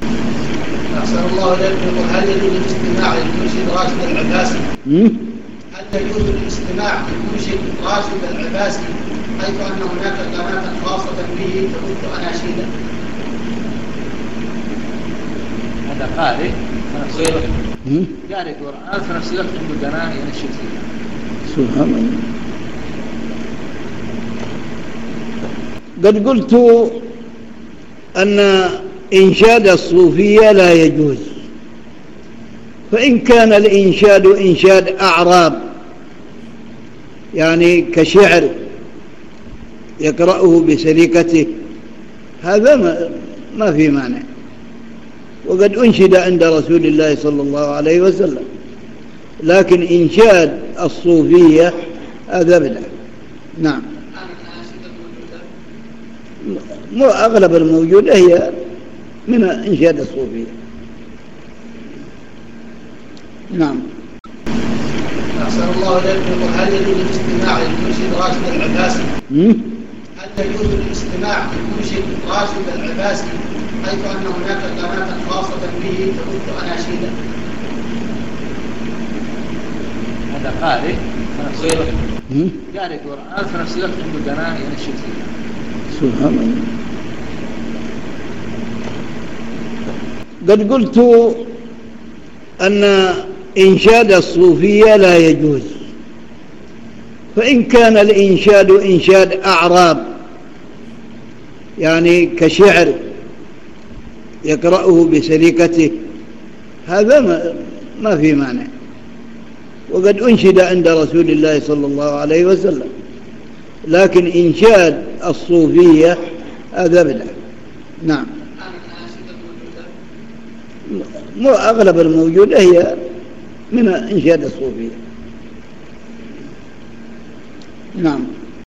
أحسن الله إليكم. هل يجوز الاستماع للمنشد راشد العباسي؟ هل يجوز الاستماع للمنشد راشد العباسي حيث أن هناك قناة خاصة به تبث أناشيدا؟ هذا قارئ قارئ قرآن في نفس الوقت عنده قناة ينشد فيها. سبحان الله. قد قلت أن إنشاد الصوفية لا يجوز، فإن كان الإنشاد إنشاد أعراب يعني كشعر يقرأه بسليقته هذا ما في مانع، وقد أنشد عند رسول الله صلى الله عليه وسلم، لكن إنشاد الصوفية هذا بدعة. نعم. أغلب الموجودة هي من إنشاد الصوفية. نعم. أحسن الله إليكم. هل يجوز الاستماع للمنشد راشد العباسي؟ هل يجوز الاستماع للمنشد راشد العباسي حيث أن هناك قناة خاصة به تبث أناشيدا؟ هذا قارئ قارئ قرآن في نفس الوقت عنده قناة ينشد فيها. سبحان الله. قد قلت أن إنشاد الصوفية لا يجوز، فإن كان الإنشاد إنشاد أعراب يعني كشعر يقرأه بسليقته هذا ما في مانع، وقد أنشد عند رسول الله صلى الله عليه وسلم، لكن إنشاد الصوفية هذا بدعة. نعم. أغلب الموجودة هي من إنشاد الصوفية. نعم.